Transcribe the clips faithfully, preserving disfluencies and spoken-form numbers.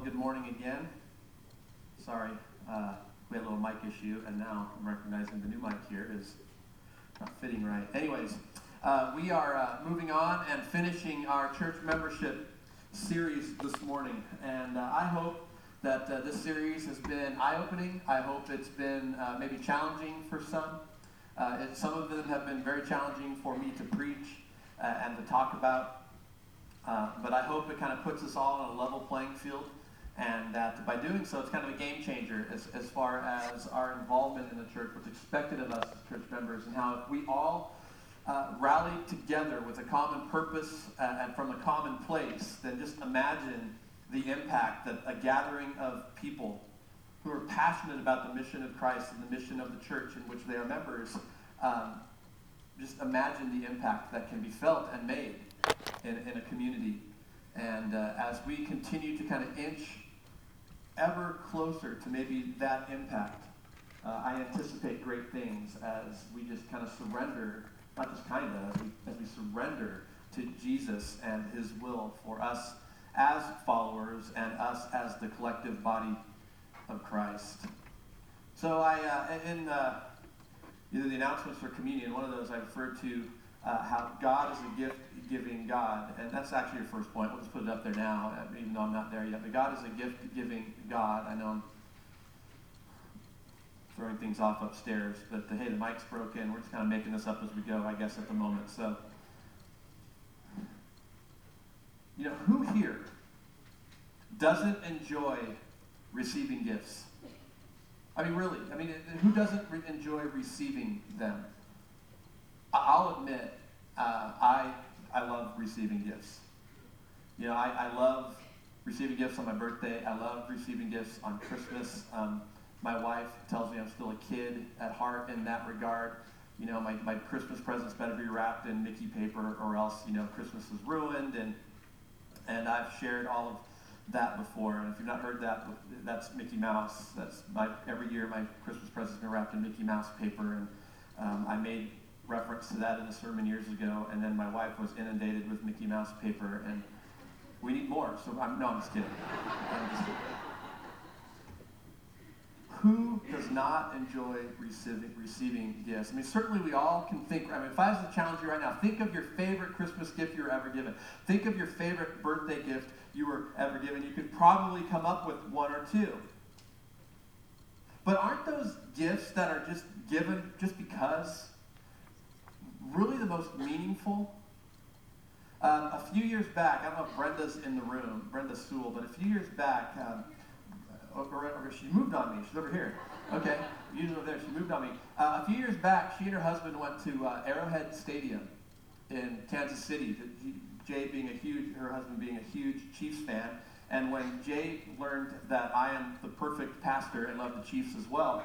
good morning again. Sorry, uh, we had a little mic issue, and now I'm recognizing the new mic here is not fitting right. Anyways, uh, we are uh, moving on and finishing our church membership series this morning, and uh, I hope that uh, this series has been eye-opening. I hope it's been uh, maybe challenging for some. Uh, it, some of them have been very challenging for me to preach uh, and to talk about. Uh, but I hope it kind of puts us all on a level playing field, and that by doing so, it's kind of a game changer as, as far as our involvement in the church, what's expected of us as church members, and how if we all uh, rally together with a common purpose uh, and from a common place, then just imagine the impact that a gathering of people who are passionate about the mission of Christ and the mission of the church in which they are members, um, just imagine the impact that can be felt and made in, in a community. And uh, as we continue to kind of inch ever closer to maybe that impact, uh, I anticipate great things as we just kind of surrender, not just kind of, as we, as we surrender to Jesus and his will for us as followers and us as the collective body of Christ. So I, uh, in uh, either the announcements for communion, one of those I referred to uh, how God is a gift-giving God, and that's actually your first point. We'll just put it up there now, even though I'm not there yet. But God is a gift-giving God. I know I'm throwing things off upstairs, but the, hey, the mic's broken. We're just kind of making this up as we go, I guess, at the moment. So, you know, who here doesn't enjoy receiving gifts? I mean, really. I mean, who doesn't re- enjoy receiving them? I'll admit, uh, I I love receiving gifts. You know, I, I love receiving gifts on my birthday. I love receiving gifts on Christmas. Um, my wife tells me I'm still a kid at heart in that regard. You know, my, my Christmas presents better be wrapped in Mickey paper, or else, you know, Christmas is ruined. And and I've shared all of that before. And if you've not heard that, that's Mickey Mouse. That's my every year my Christmas presents been wrapped in Mickey Mouse paper. And um, I made reference to that in a sermon years ago, and then my wife was inundated with Mickey Mouse paper, and we need more. So I'm no, I'm just kidding. I'm just kidding. Who does not enjoy receiving receiving gifts? I mean, certainly we all can think. I mean, if I was to challenge you right now, think of your favorite Christmas gift you were ever given. Think of your favorite birthday gift you were ever given. You could probably come up with one or two. But aren't those gifts that are just given just because really the most meaningful? Uh, a few years back, I don't know if Brenda's in the room, Brenda Sewell, but a few years back, um, or, or she moved on me. She's over here. Okay, usually over there. She moved on me. Uh, a few years back, she and her husband went to uh, Arrowhead Stadium in Kansas City. Jay being a huge, her husband being a huge Chiefs fan, and when Jay learned that I am the perfect pastor and love the Chiefs as well,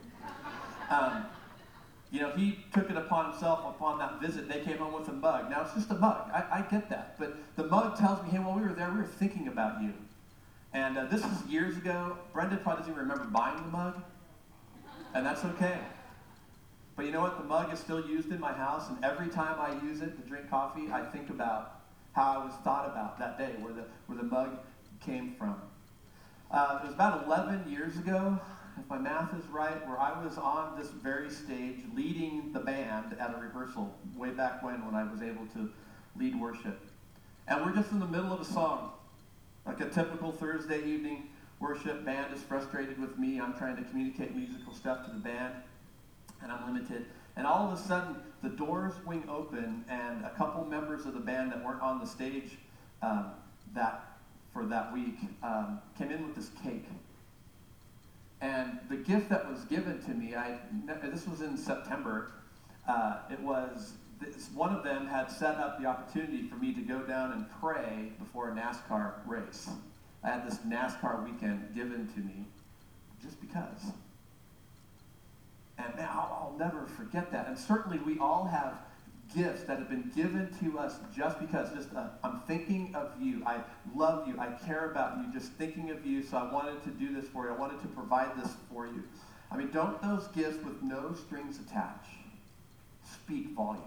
um, you know, he took it upon himself upon that visit. They came home with a mug. Now, it's just a mug. I, I get that. But the mug tells me, hey, while we were there, we were thinking about you. And uh, this is years ago. Brenda probably doesn't even remember buying the mug. And that's okay. But you know what? The mug is still used in my house. And every time I use it to drink coffee, I think about how I was thought about that day, where the, where the mug came from. Uh, it was about eleven years ago, if my math is right, where I was on this very stage leading the band at a rehearsal way back when, when I was able to lead worship. And we're just in the middle of a song, like a typical Thursday evening worship. Band is frustrated with me. I'm trying to communicate musical stuff to the band, and I'm limited. And all of a sudden, the doors swing open, and a couple members of the band that weren't on the stage um, that for that week um, came in with this cake. And the gift that was given to me, I this was in September. Uh, it was this, one of them had set up the opportunity for me to go down and pray before a NASCAR race. I had this NASCAR weekend given to me just because. And man, I'll, I'll never forget that. And certainly we all have gifts that have been given to us just because. Just uh, I'm thinking of you. I love you. I care about you. Just thinking of you. So I wanted to do this for you. I wanted to provide this for you. I mean, don't those gifts with no strings attached speak volumes?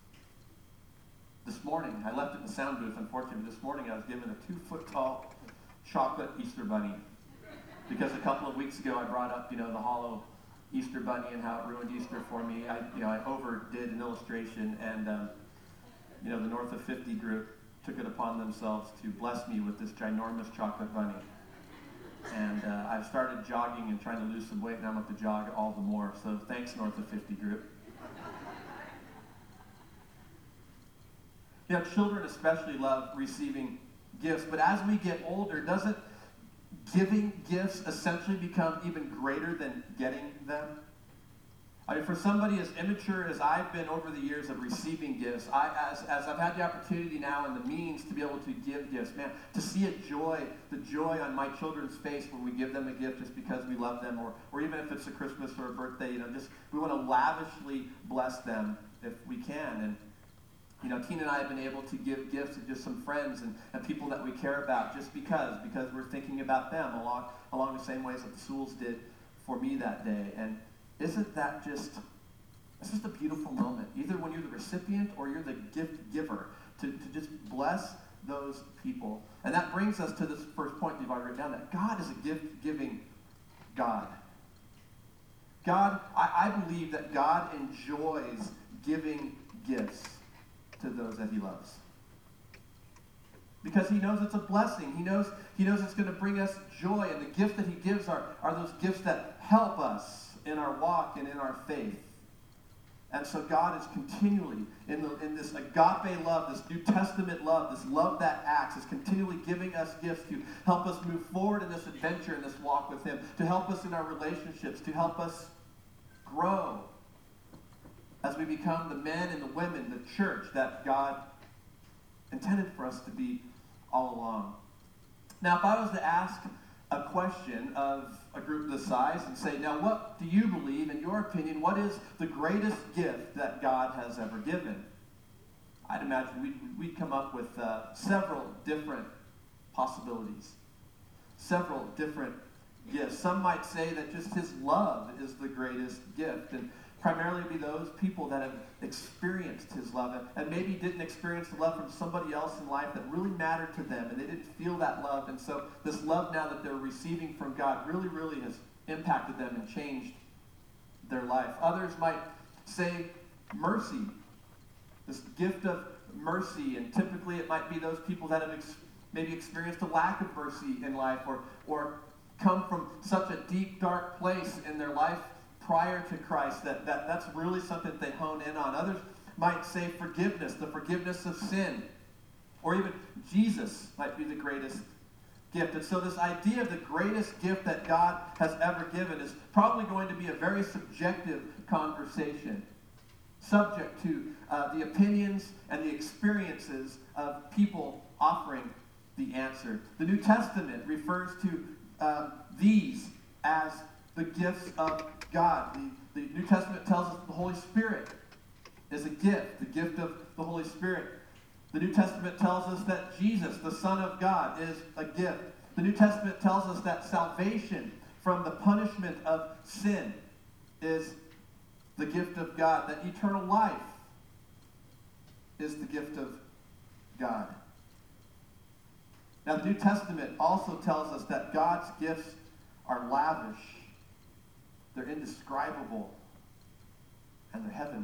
This morning, I left it in the sound booth. Unfortunately, this morning I was given a two-foot-tall chocolate Easter bunny. Because a couple of weeks ago I brought up, you know, the hollow Easter bunny and how it ruined Easter for me. I, you know, I overdid an illustration, and um, you know, the North of fifty group took it upon themselves to bless me with this ginormous chocolate bunny. And uh, I've started jogging and trying to lose some weight, and I'm going to jog all the more. So thanks, North of fifty group. You know, children especially love receiving gifts, but as we get older, doesn't giving gifts essentially become even greater than getting them? I mean, for somebody as immature as I've been over the years of receiving gifts, I, as, as I've had the opportunity now and the means to be able to give gifts, man, to see a joy, the joy on my children's face when we give them a gift just because we love them, or, or even if it's a Christmas or a birthday, you know, just we want to lavishly bless them if we can. And you know, Tina and I have been able to give gifts to just some friends and, and people that we care about just because, because we're thinking about them along along the same ways that the Sewells did for me that day. And isn't that just, it's just a beautiful moment, either when you're the recipient or you're the gift giver, to, to just bless those people. And that brings us to this first point that you've already written down, that God is a gift-giving God. God, I, I believe that God enjoys giving gifts to those that he loves. Because he knows it's a blessing. He knows, he knows it's going to bring us joy. And the gifts that he gives are, are those gifts that help us in our walk and in our faith. And so God is continually, in, the, in this agape love, this New Testament love, this love that acts, is continually giving us gifts to help us move forward in this adventure, in this walk with him, to help us in our relationships, to help us grow as we become the men and the women, the church that God intended for us to be all along. Now, if I was to ask a question of a group this size and say, now what do you believe, in your opinion, what is the greatest gift that God has ever given? I'd imagine we'd, we'd come up with uh, several different possibilities, several different gifts. Some might say that just his love is the greatest gift, and primarily be those people that have experienced his love and, and maybe didn't experience the love from somebody else in life that really mattered to them, and they didn't feel that love. And so this love now that they're receiving from God really, really has impacted them and changed their life. Others might say mercy, this gift of mercy, and typically it might be those people that have ex- maybe experienced a lack of mercy in life, or, or come from such a deep, dark place in their life prior to Christ, that, that that's really something that they hone in on. Others might say forgiveness, the forgiveness of sin. Or even Jesus might be the greatest gift. And so this idea of the greatest gift that God has ever given is probably going to be a very subjective conversation, subject to uh, the opinions and the experiences of people offering the answer. The New Testament refers to uh, these as the gifts of God. The, the New Testament tells us the Holy Spirit is a gift, the gift of the Holy Spirit. The New Testament tells us that Jesus, the Son of God, is a gift. The New Testament tells us that salvation from the punishment of sin is the gift of God, that eternal life is the gift of God. Now, the New Testament also tells us that God's gifts are lavish, they're indescribable, and they're heavenly.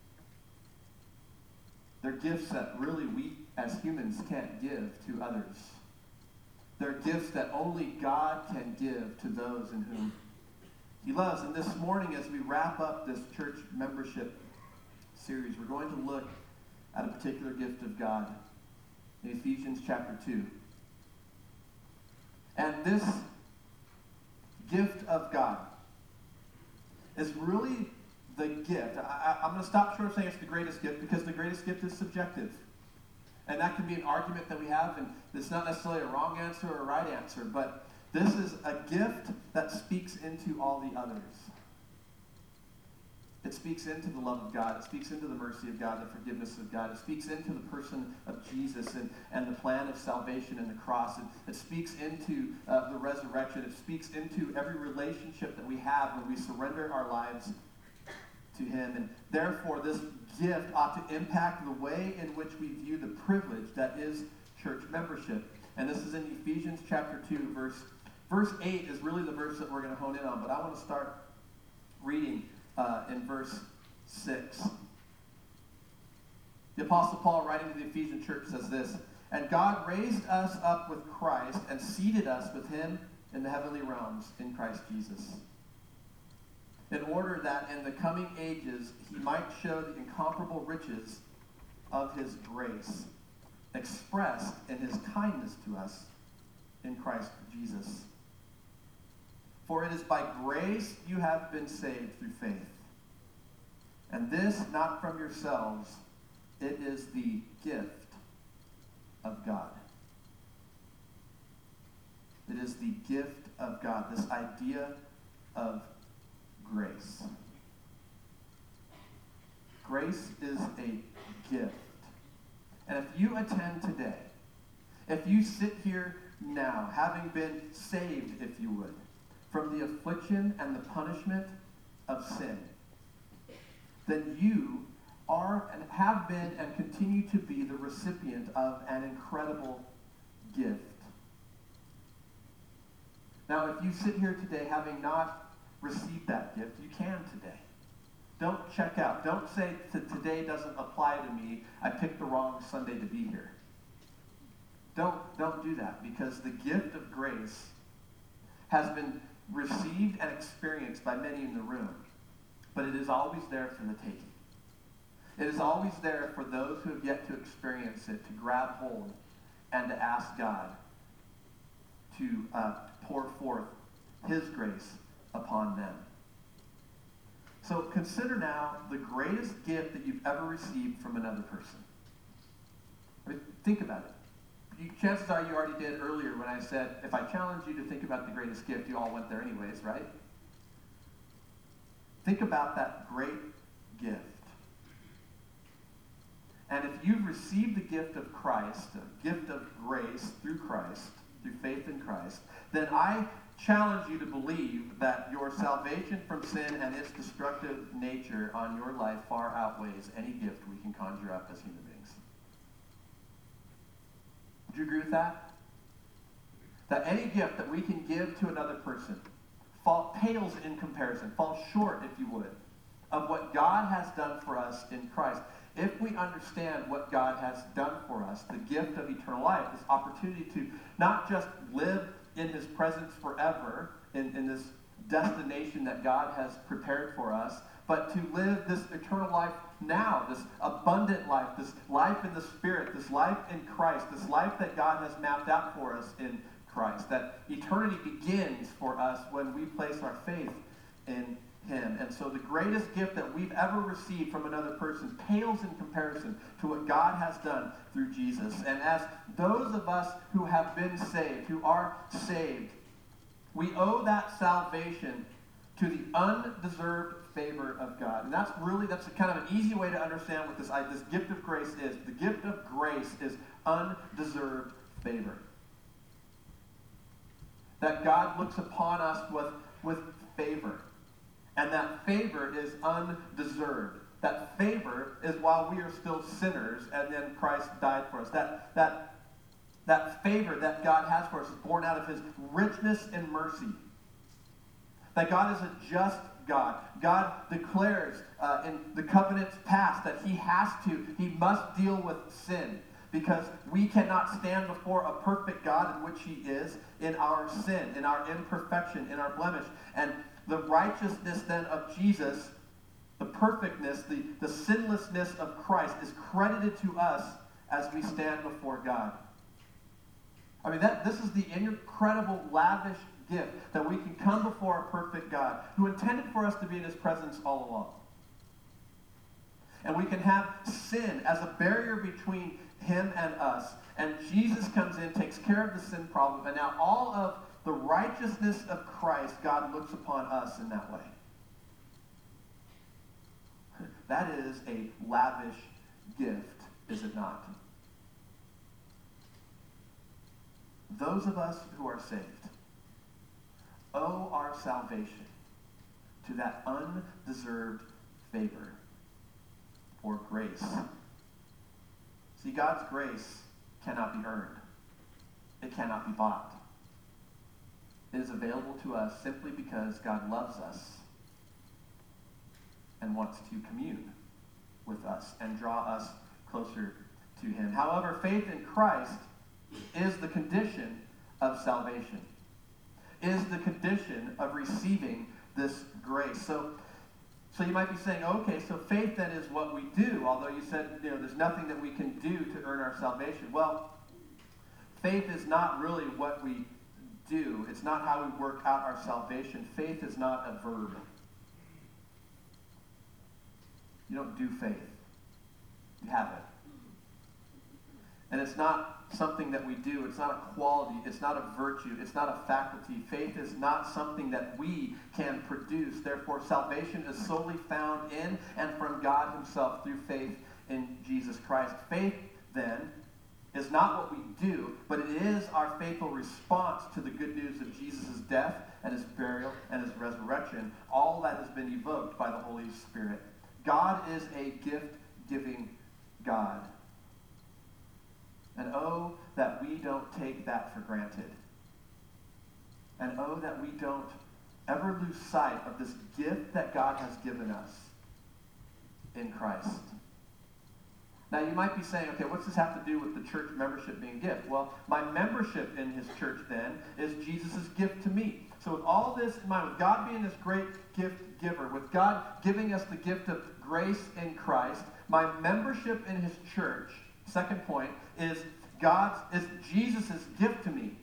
They're gifts that really we as humans can't give to others. They're gifts that only God can give to those in whom he loves. And this morning, as we wrap up this church membership series, we're going to look at a particular gift of God in Ephesians chapter two. And this gift of God is really the gift. I, I'm going to stop short of saying it's the greatest gift, because the greatest gift is subjective. And that can be an argument that we have, and it's not necessarily a wrong answer or a right answer, but this is a gift that speaks into all the others. It speaks into the love of God. It speaks into the mercy of God, the forgiveness of God. It speaks into the person of Jesus and, and the plan of salvation and the cross. It, it speaks into uh, the resurrection. It speaks into every relationship that we have when we surrender our lives to him. And therefore, this gift ought to impact the way in which we view the privilege that is church membership. And this is in Ephesians chapter two, verse, verse eight is really the verse that we're going to hone in on. But I want to start reading uh, in verse six. The Apostle Paul, writing to the Ephesian church, says this, "And God raised us up with Christ and seated us with him in the heavenly realms in Christ Jesus, in order that in the coming ages he might show the incomparable riches of his grace, expressed in his kindness to us in Christ Jesus. For it is by grace you have been saved through faith. And this not from yourselves, it is the gift of God." It is the gift of God, this idea of grace. Grace is a gift. And if you attend today, if you sit here now, having been saved, if you would, from the affliction and the punishment of sin, then you are and have been and continue to be the recipient of an incredible gift. Now, if you sit here today having not received that gift, you can today. Don't check out. Don't say that today doesn't apply to me. I picked the wrong Sunday to be here. Don't, don't do that, because the gift of grace has been received and experienced by many in the room, but it is always there for the taking. It is always there for those who have yet to experience it, to grab hold and to ask God to uh, pour forth his grace upon them. So consider now the greatest gift that you've ever received from another person. I mean, think about it. You, chances are you already did earlier when I said, if I challenge you to think about the greatest gift, you all went there anyways, right? Think about that great gift. And if you've received the gift of Christ, a gift of grace through Christ, through faith in Christ, then I challenge you to believe that your salvation from sin and its destructive nature on your life far outweighs any gift we can conjure up as human beings. Would you agree with that? That any gift that we can give to another person fall, pales in comparison, falls short, if you would, of what God has done for us in Christ. If we understand what God has done for us, the gift of eternal life, this opportunity to not just live in his presence forever, in, in this destination that God has prepared for us, but to live this eternal life now, this abundant life, this life in the Spirit, this life in Christ, this life that God has mapped out for us in Christ, that eternity begins for us when we place our faith in him. And so the greatest gift that we've ever received from another person pales in comparison to what God has done through Jesus. And as those of us who have been saved, who are saved, we owe that salvation to the undeserved favor of God. And that's really, that's a kind of an easy way to understand what this, this gift of grace is. The gift of grace is undeserved favor. That God looks upon us with, with favor. And that favor is undeserved. That favor is while we are still sinners, and then Christ died for us. That, that, that favor that God has for us is born out of his richness and mercy. That God is a just God. God declares uh, in the covenants past that he has to, he must deal with sin, because we cannot stand before a perfect God in which he is in our sin, in our imperfection, in our blemish. And the righteousness then of Jesus, the perfectness, the, the sinlessness of Christ is credited to us as we stand before God. I mean, that this is the incredible, lavish gift that we can come before a perfect God who intended for us to be in his presence all along. And we can have sin as a barrier between him and us. And Jesus comes in, takes care of the sin problem, and now all of the righteousness of Christ, God looks upon us in that way. That is a lavish gift, is it not? Those of us who are saved owe our salvation to that undeserved favor or grace. See, God's grace cannot be earned. it cannot be bought. It is available to us simply because God loves us and wants to commune with us and draw us closer to him. However, faith in Christ is the condition of salvation, is the condition of receiving this grace. So, so you might be saying, okay, so faith then is what we do, although you said, you know, there's nothing that we can do to earn our salvation. Well, faith is not really what we do. It's not how we work out our salvation. Faith is not a verb. You don't do faith. You have it. And it's not something that we do. It's not a quality. It's not a virtue. It's not a faculty. Faith is not something that we can produce. Therefore, salvation is solely found in and from God himself through faith in Jesus Christ. Faith, then, is not what we do, but it is our faithful response to the good news of Jesus' death and his burial and his resurrection. All that has been evoked by the Holy Spirit. God is a gift-giving God. And oh, that we don't take that for granted. And oh, that we don't ever lose sight of this gift that God has given us in Christ. Now, you might be saying, okay, what's this have to do with the church membership being a gift? Well, my membership in his church, then, is Jesus' gift to me. So with all this in mind, with God being this great gift giver, with God giving us the gift of grace in Christ, my membership in his church, second point, is God's, is Jesus' gift to me.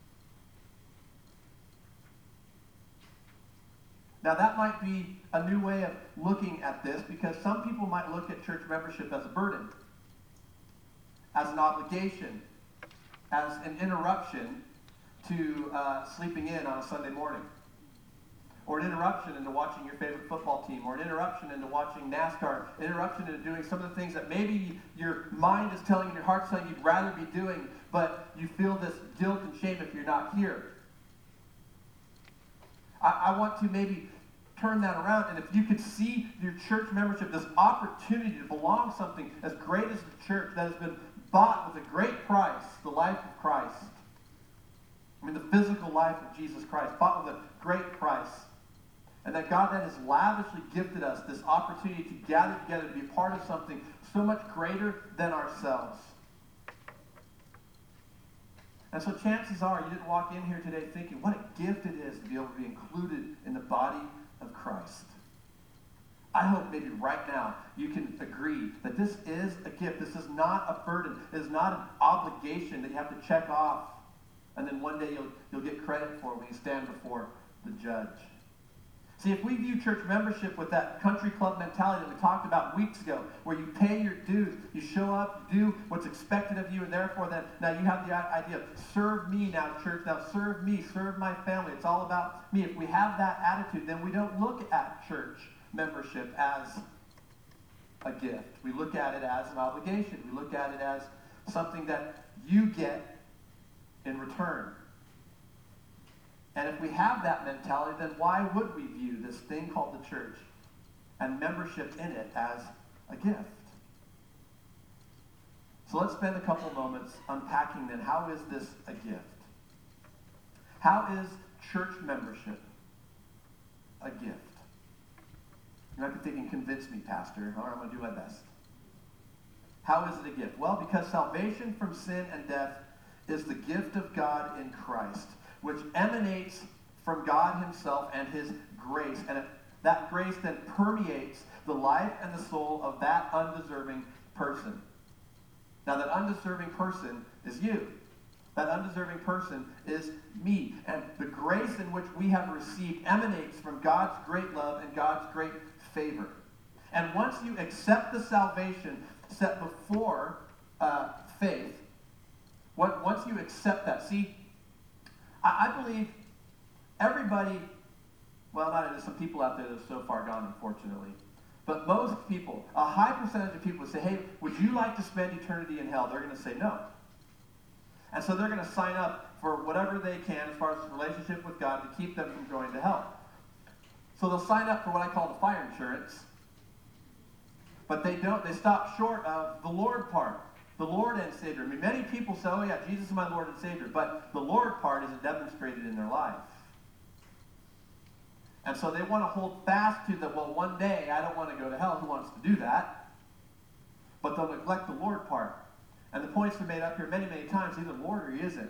Now, that might be a new way of looking at this, because some people might look at church membership as a burden, as an obligation, as an interruption to uh, sleeping in on a Sunday morning, or an interruption into watching your favorite football team, or an interruption into watching NASCAR, an interruption into doing some of the things that maybe your mind is telling you, your heart's telling you you'd rather be doing, but you feel this guilt and shame if you're not here. I, I want to maybe turn that around, and if you could see your church membership, this opportunity to belong to something as great as the church that has been bought with a great price, the life of Christ. I mean, the physical life of Jesus Christ, bought with a great price. And that God then has lavishly gifted us this opportunity to gather together to be a part of something so much greater than ourselves. And so chances are you didn't walk in here today thinking what a gift it is to be able to be included in the body of Christ. I hope maybe right now you can agree that this is a gift. This is not a burden. It is not an obligation that you have to check off and then one day you'll, you'll get credit for when you stand before the judge. See, if we view church membership with that country club mentality that we talked about weeks ago, where you pay your dues, you show up, you do what's expected of you, and therefore then now you have the idea of serve me now, church, now serve me, serve my family. It's all about me. If we have that attitude, then we don't look at church membership as a gift. We look at it as an obligation. We look at it as something that you get in return. And if we have that mentality, then why would we view this thing called the church and membership in it as a gift? So let's spend a couple moments unpacking then, how is this a gift? How is church membership a gift? You might be thinking, convince me, Pastor. All right, I'm going to do my best. How is it a gift? Well, because salvation from sin and death is the gift of God in Christ, which emanates from God himself and his grace. And it, that grace then permeates the life and the soul of that undeserving person. Now, that undeserving person is you. That undeserving person is me. And the grace in which we have received emanates from God's great love and God's great favor. And once you accept the salvation set before uh, faith, what, once you accept that, see, I, I believe everybody, well, not some people out there that are so far gone, unfortunately, but most people, a high percentage of people say, hey, would you like to spend eternity in hell? They're going to say no. And so they're going to sign up for whatever they can as far as relationship with God to keep them from going to hell. So they'll sign up for what I call the fire insurance, but they don't, they stop short of the Lord part. The Lord and Savior. I mean, many people say, oh yeah, Jesus is my Lord and Savior, but the Lord part isn't demonstrated in their life. And so they want to hold fast to the, well, one day I don't want to go to hell. Who wants to do that? But they'll neglect the Lord part. And the points are made up here many, many times. Either Lord or he isn't.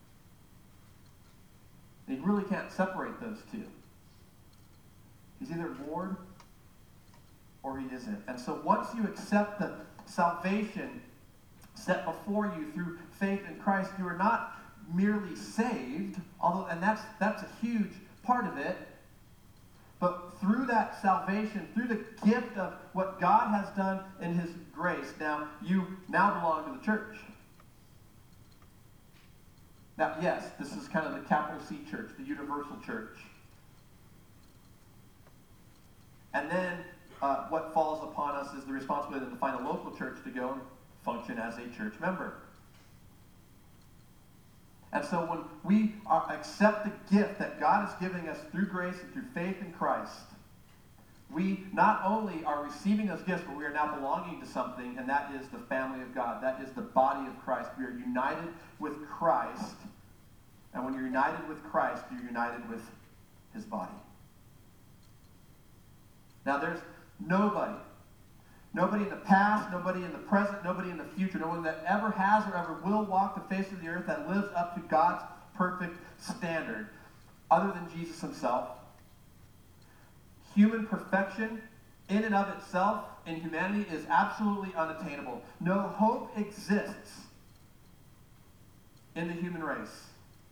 And you really can't separate those two. He's either Lord or he isn't. And so once you accept the salvation set before you through faith in Christ, you are not merely saved, although, and that's that's a huge part of it, but through that salvation, through the gift of what God has done in his grace, now you now belong to the church. Now, yes, this is kind of the capital C church, the universal church. And then uh, what falls upon us is the responsibility to find a local church to go and function as a church member. And so when we are, accept the gift that God is giving us through grace and through faith in Christ, we not only are receiving those gifts, but we are now belonging to something, and that is the family of God. That is the body of Christ. We are united with Christ, and when you're united with Christ, you're united with his body. Now there's nobody, nobody in the past, nobody in the present, nobody in the future, no one that ever has or ever will walk the face of the earth that lives up to God's perfect standard, other than Jesus himself. Human perfection in and of itself in humanity is absolutely unattainable. No hope exists in the human race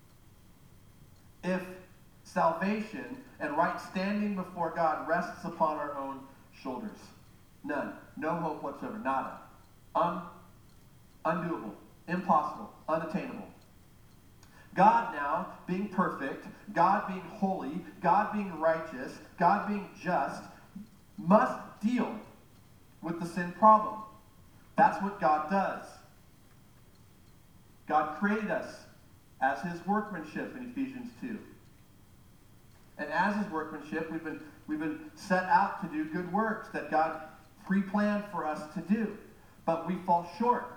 if salvation and right standing before God rests upon our own shoulders. None. No hope whatsoever. Nada. Un, undoable. Impossible. Unattainable. God now being perfect, God being holy, God being righteous, God being just, must deal with the sin problem. That's what God does. God created us as his workmanship in Ephesians two. And as his workmanship, we've been, we've been set out to do good works that God pre-planned for us to do. But we fall short.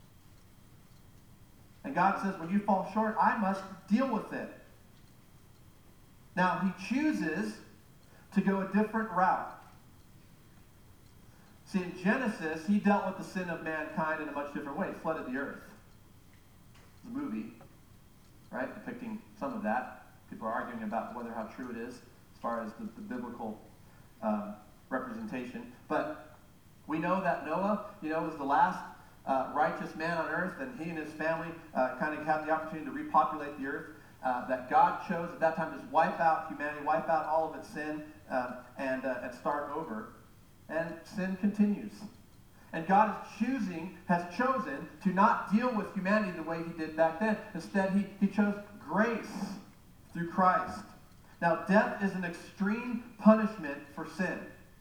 And God says, when you fall short, I must deal with it. Now, he chooses to go a different route. See, in Genesis, he dealt with the sin of mankind in a much different way. He flooded the earth. It's a movie, right, depicting some of that. People are arguing about whether how true it is as far as the, the biblical um, representation. But we know that Noah, you know, was the last uh, righteous man on earth, and he and his family uh, kind of had the opportunity to repopulate the earth. Uh, that God chose at that time to just wipe out humanity, wipe out all of its sin, uh, and, uh, and start over. And sin continues. And God is choosing, has chosen to not deal with humanity the way he did back then. Instead, he, he chose grace through Christ. Now, death is an extreme punishment for sin.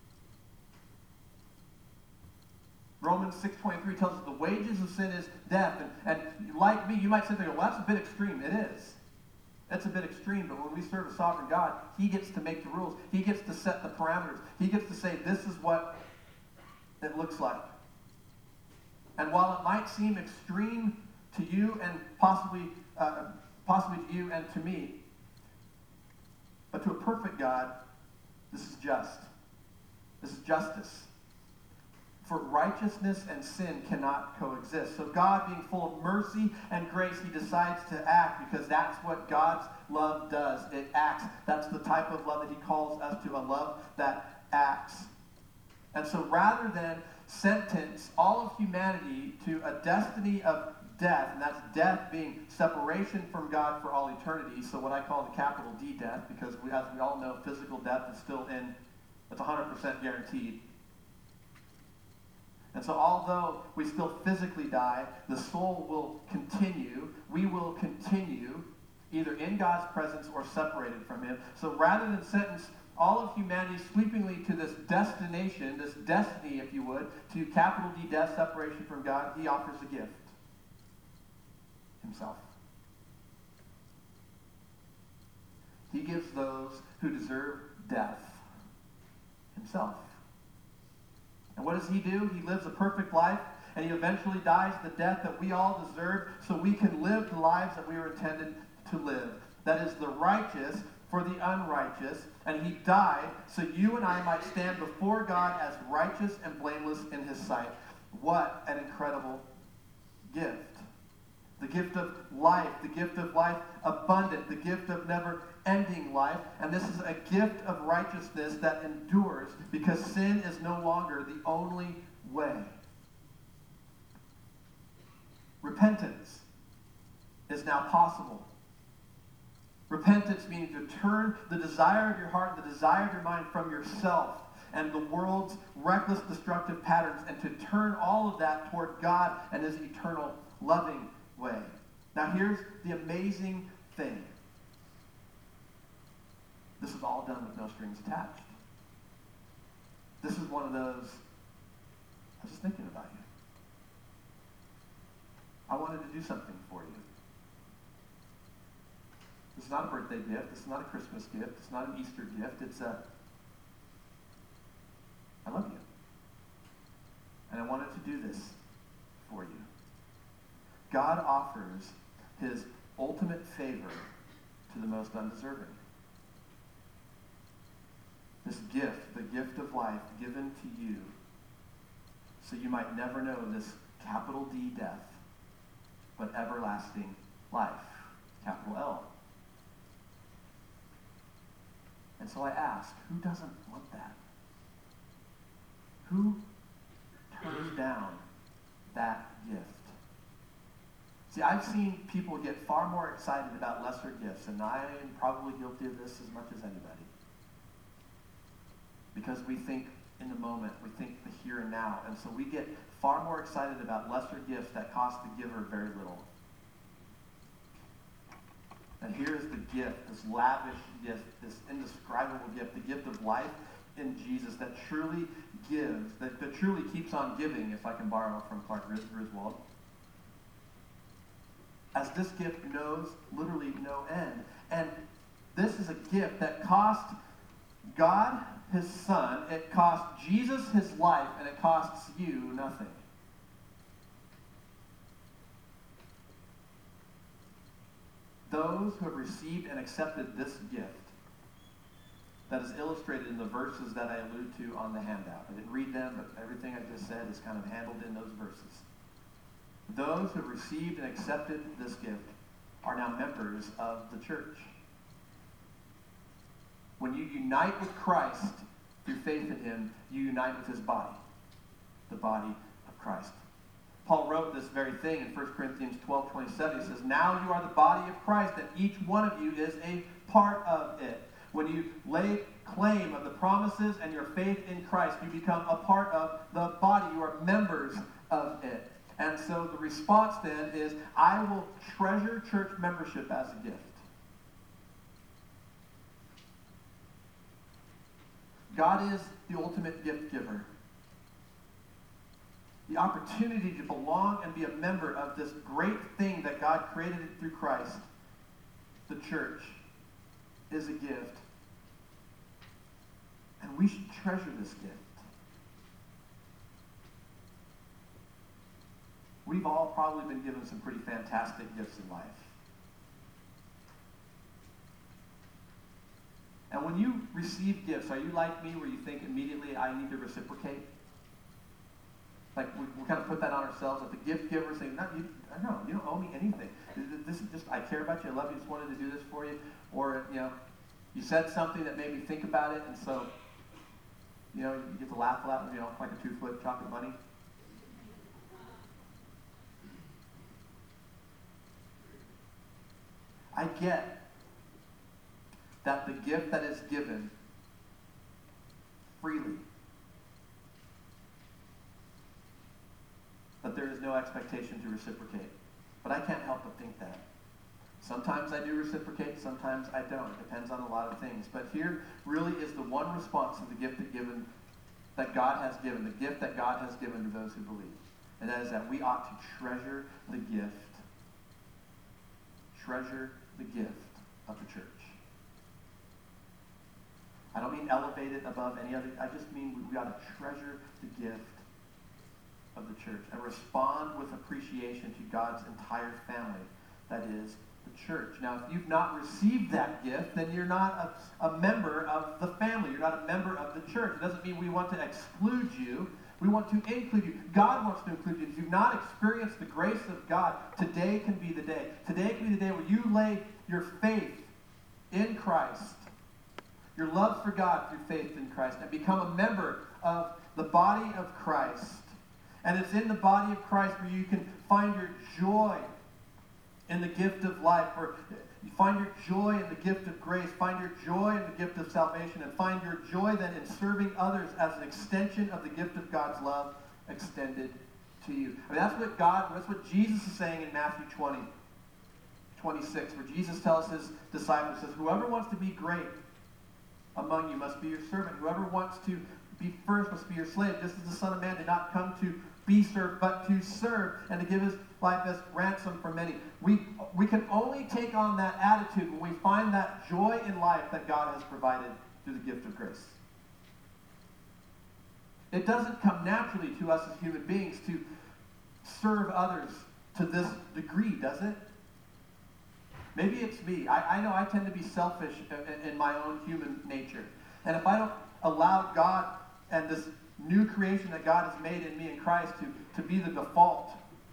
Romans six twenty-three tells us the wages of sin is death. And, and like me, you might sit there and go, well, that's a bit extreme. It is. That's a bit extreme, but when we serve a sovereign God, he gets to make the rules. He gets to set the parameters. He gets to say, this is what it looks like. And while it might seem extreme to you and possibly, uh, possibly to you and to me, but to a perfect God, this is just. This is justice. For righteousness and sin cannot coexist. So God, being full of mercy and grace, he decides to act because that's what God's love does. It acts. That's the type of love that he calls us to, a love that acts. And so rather than sentence all of humanity to a destiny of death, and that's death being separation from God for all eternity, so what I call the capital D death, because we, as we all know, physical death is still in, it's one hundred percent guaranteed. And so although we still physically die, the soul will continue. We will continue either in God's presence or separated from him. So rather than sentence all of humanity sweepingly to this destination, this destiny, if you would, to capital D death, separation from God, he offers a gift. Himself. He gives those who deserve death himself. And what does he do? He lives a perfect life, and he eventually dies the death that we all deserve so we can live the lives that we were intended to live. That is the righteous for the unrighteous, and he died so you and I might stand before God as righteous and blameless in his sight. What an incredible gift. The gift of life, the gift of life abundant, the gift of never-ending life. And this is a gift of righteousness that endures because sin is no longer the only way. Repentance is now possible. Repentance meaning to turn the desire of your heart, the desire of your mind from yourself and the world's reckless, destructive patterns, and to turn all of that toward God and his eternal, loving way. Now here's the amazing thing. This is all done with no strings attached. This is one of those, I was just thinking about you. I wanted to do something for you. This is not a birthday gift. This is not a Christmas gift. It's not an Easter gift. It's a, I love you. And I wanted to do this for you. God offers his ultimate favor to the most undeserving. This gift, the gift of life given to you, so you might never know this capital D death, but everlasting life, capital L. And so I ask, who doesn't want that? Who turns down that gift? See, I've seen people get far more excited about lesser gifts, and I am probably guilty of this as much as anybody. Because we think in the moment, we think the here and now, and so we get far more excited about lesser gifts that cost the giver very little. And here's the gift, this lavish gift, this indescribable gift, the gift of life in Jesus that truly gives, that, that truly keeps on giving, if I can borrow from Clark Griswold. As this gift knows literally no end. And this is a gift that cost God his son, it cost Jesus his life, and it costs you nothing. Those who have received and accepted this gift that is illustrated in the verses that I allude to on the handout. I didn't read them, but everything I just said is kind of handled in those verses. Those who have received and accepted this gift are now members of the church. When you unite with Christ through faith in him, you unite with his body, the body of Christ. Paul wrote this very thing in First Corinthians twelve twenty-seven. He says, now you are the body of Christ, and each one of you is a part of it. When you lay claim of the promises and your faith in Christ, you become a part of the body. You are members of it. And so the response then is, I will treasure church membership as a gift. God is the ultimate gift giver. The opportunity to belong and be a member of this great thing that God created through Christ, the church, is a gift. And we should treasure this gift. We've all probably been given some pretty fantastic gifts in life. And when you receive gifts, are you like me where you think immediately, I need to reciprocate? Like, we, we kind of put that on ourselves, like the gift giver saying, no, you, no, you don't owe me anything. This is just, I care about you, I love you, just wanted to do this for you. Or, you know, you said something that made me think about it, and so, you know, you get to laugh a lot, you know, like a two-foot chocolate bunny. I get that the gift that is given freely, that there is no expectation to reciprocate. But I can't help but think that. Sometimes I do reciprocate, sometimes I don't. It depends on a lot of things. But here really is the one response to the gift that given that God has given, the gift that God has given to those who believe. And that is that we ought to treasure the gift. Treasure the gift of the church. I don't mean elevate it above any other. I just mean we, we ought to treasure the gift of the church and respond with appreciation to God's entire family, that is, the church. Now, if you've not received that gift, then you're not a, a member of the family. You're not a member of the church. It doesn't mean we want to exclude you. We want to include you. God wants to include you. If you've not experienced the grace of God, today can be the day. Today can be the day where you lay your faith in Christ, your love for God through faith in Christ, and become a member of the body of Christ. And it's in the body of Christ where you can find your joy in the gift of life, or you find your joy in the gift of grace, find your joy in the gift of salvation, and find your joy then in serving others as an extension of the gift of God's love extended to you. I mean, that's what God, that's what Jesus is saying in Matthew twenty, twenty-six, where Jesus tells his disciples, says, whoever wants to be great among you must be your servant. Whoever wants to be first must be your slave, just as the Son of Man did not come to be served, but to serve and to give his life as ransom for many. We, we can only take on that attitude when we find that joy in life that God has provided through the gift of grace. It doesn't come naturally to us as human beings to serve others to this degree, does it? Maybe it's me. I, I know I tend to be selfish in, in my own human nature. And if I don't allow God and this new creation that God has made in me in Christ to, to be the default,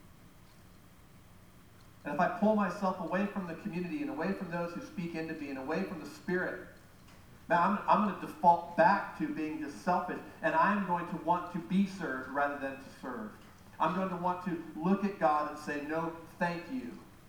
and if I pull myself away from the community and away from those who speak into me and away from the Spirit, now I'm, I'm going to default back to being just selfish, and I'm going to want to be served rather than to serve. I'm going to want to look at God and say, no, thank you.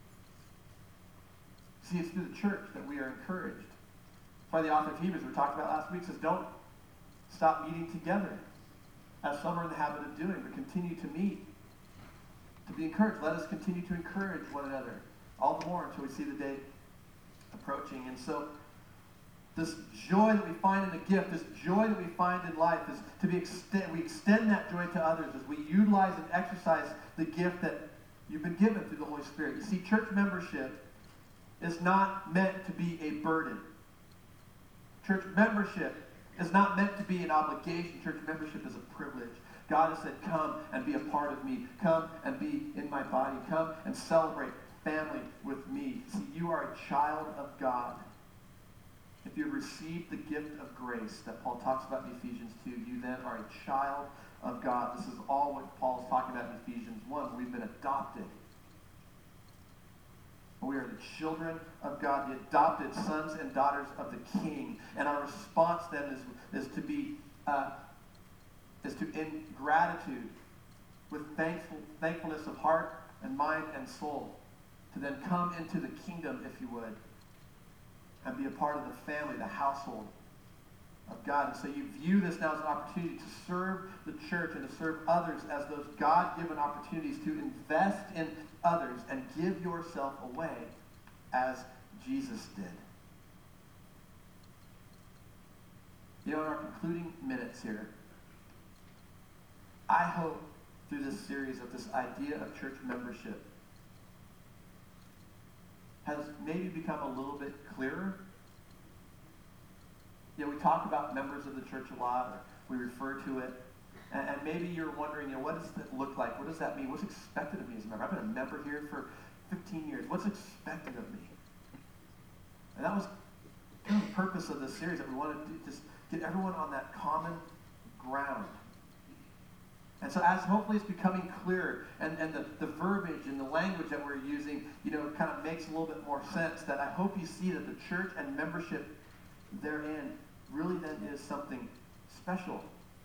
See, it's through the church that we are encouraged. That's why the author of Hebrews, we talked about last week, says, don't stop meeting together, as some are in the habit of doing, but continue to meet, to be encouraged. Let us continue to encourage one another, all the more until we see the day approaching. And so, this joy that we find in the gift, this joy that we find in life, is to be extend, we extend that joy to others as we utilize and exercise the gift that you've been given through the Holy Spirit. You see, church membership is not meant to be a burden. Church membership is not meant to be an obligation. Church membership is a privilege. God has said, come and be a part of me. Come and be in my body. Come and celebrate family with me. See, you are a child of God. If you have received the gift of grace that Paul talks about in Ephesians two, you then are a child of God. This is all what Paul is talking about in Ephesians one. We've been adopted. We are the children of God, the adopted sons and daughters of the King. And our response then is, is to be, uh, is to, in gratitude, with thankful, thankfulness of heart and mind and soul, to then come into the kingdom, if you would, and be a part of the family, the household of God. And so you view this now as an opportunity to serve the church and to serve others as those God-given opportunities to invest in others and give yourself away as Jesus did. You know, in our concluding minutes here, I hope through this series of this idea of church membership has maybe become a little bit clearer. You know, we talk about members of the church a lot, or we refer to it, and, and maybe you're wondering, you know, what does that look like? What does that mean? What's expected of me as a member? I've been a member here for fifteen years. What's expected of me? And that was kind of the purpose of this series, that we wanted to just get everyone on that common ground. And so as hopefully it's becoming clearer, and, and the, the verbiage and the language that we're using, you know, kind of makes a little bit more sense, that I hope you see that the church and membership therein really then is something special.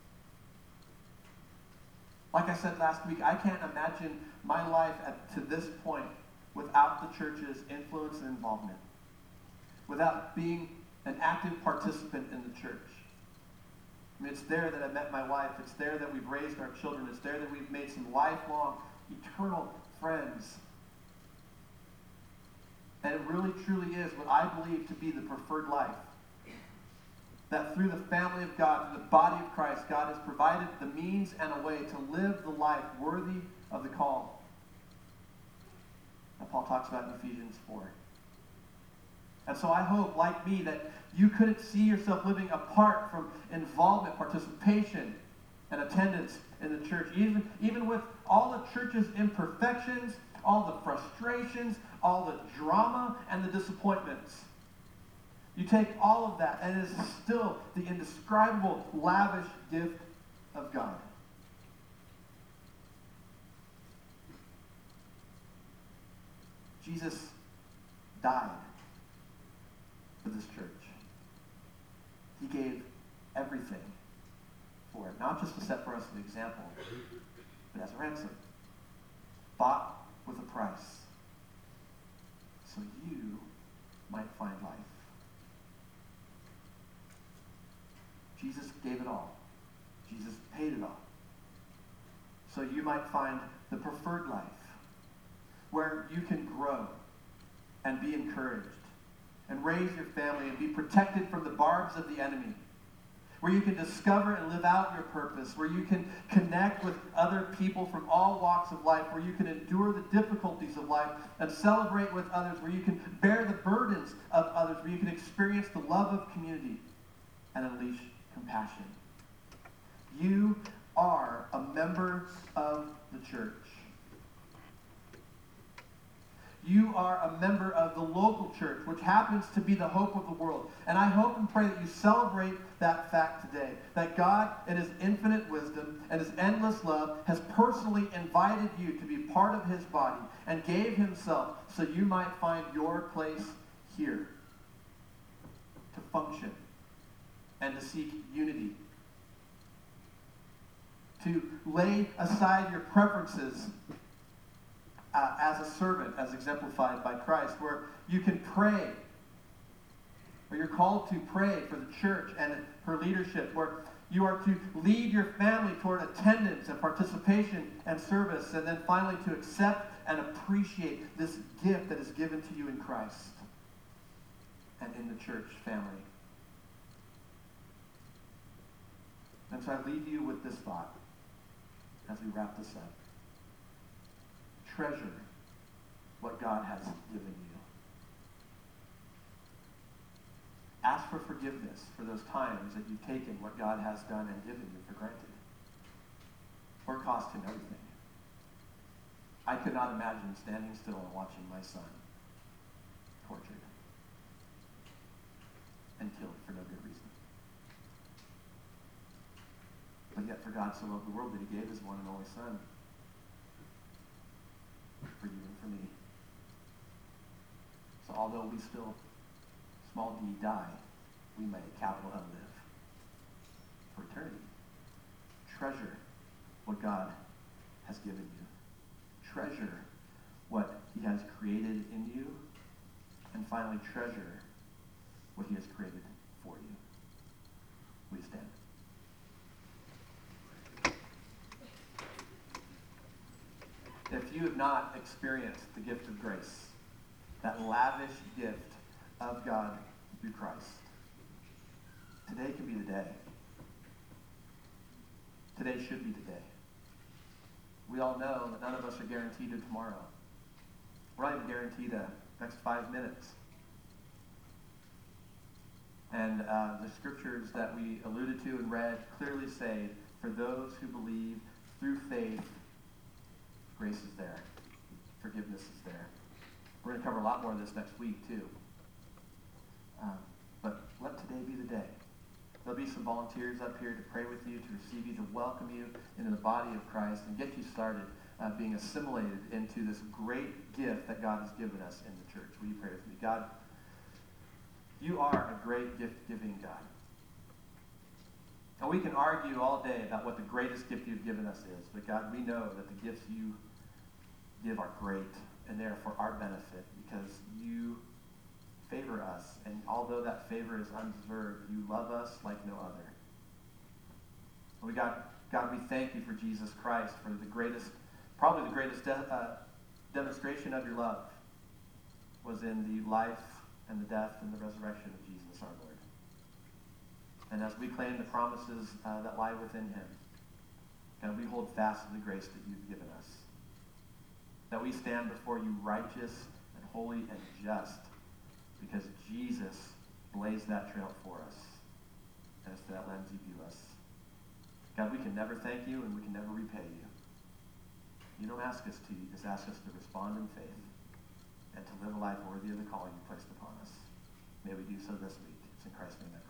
Like I said last week, I can't imagine my life at, to this point without the church's influence and involvement, without being an active participant in the church. I mean, it's there that I met my wife. It's there that we've raised our children. It's there that we've made some lifelong, eternal friends. And it really, truly is what I believe to be the preferred life. That through the family of God, through the body of Christ, God has provided the means and a way to live the life worthy of the call that Paul talks about in Ephesians four. And so I hope, like me, that you couldn't see yourself living apart from involvement, participation and attendance in the church, even, even with all the church's imperfections, all the frustrations, all the drama, and the disappointments. You take all of that, and it is still the indescribable, lavish gift of God. Jesus died for this church. He gave everything for it, not just to set for us an example, but as a ransom, bought with a price, so you might find life. Jesus gave it all. Jesus paid it all, so you might find the preferred life, where you can grow and be encouraged and raise your family and be protected from the barbs of the enemy, where you can discover and live out your purpose, where you can connect with other people from all walks of life, where you can endure the difficulties of life and celebrate with others, where you can bear the burdens of others, where you can experience the love of community and unleash compassion. You are a member of the church. You are a member of the local church, which happens to be the hope of the world. And I hope and pray that you celebrate that fact today, that God, in his infinite wisdom and his endless love, has personally invited you to be part of his body and gave himself so you might find your place here to function and to seek unity, to lay aside your preferences Uh, as a servant, as exemplified by Christ, where you can pray, where you're called to pray for the church and her leadership, where you are to lead your family toward attendance and participation and service, and then finally to accept and appreciate this gift that is given to you in Christ and in the church family. And so I leave you with this thought as we wrap this up. Treasure what God has given you. Ask for forgiveness for those times that you've taken what God has done and given you for granted, or cost him everything. I could not imagine standing still and watching my son tortured and killed for no good reason. But yet for God so loved the world that he gave his one and only son, for you and for me. So although we still, small d, die, we may, capital L, live for eternity. Treasure what God has given you. Treasure what he has created in you. And finally, treasure what he has created for you. We stand. If you have not experienced the gift of grace, that lavish gift of God through Christ, today can be the day. Today should be the day. We all know that none of us are guaranteed to tomorrow. We're not even guaranteed the next five minutes. And uh, the scriptures that we alluded to and read clearly say, for those who believe through faith, grace is there. Forgiveness is there. We're going to cover a lot more of this next week, too. Um, but let today be the day. There'll be some volunteers up here to pray with you, to receive you, to welcome you into the body of Christ and get you started uh, being assimilated into this great gift that God has given us in the church. Will you pray with me? God, you are a great gift-giving God. And we can argue all day about what the greatest gift you've given us is. But God, we know that the gifts you give are great, and they are for our benefit because you favor us. And although that favor is undeserved, you love us like no other. We got, God, we thank you for Jesus Christ, for the greatest, probably the greatest de- uh, demonstration of your love was in the life and the death and the resurrection of Jesus our Lord. And as we claim the promises uh, that lie within him, God, we hold fast to the grace that you've given us. That we stand before you righteous and holy and just because Jesus blazed that trail for us. And it's through that lens you view us. God, we can never thank you and we can never repay you. You don't ask us to. You just ask us to respond in faith and to live a life worthy of the calling you placed upon us. May we do so this week. It's in Christ's name.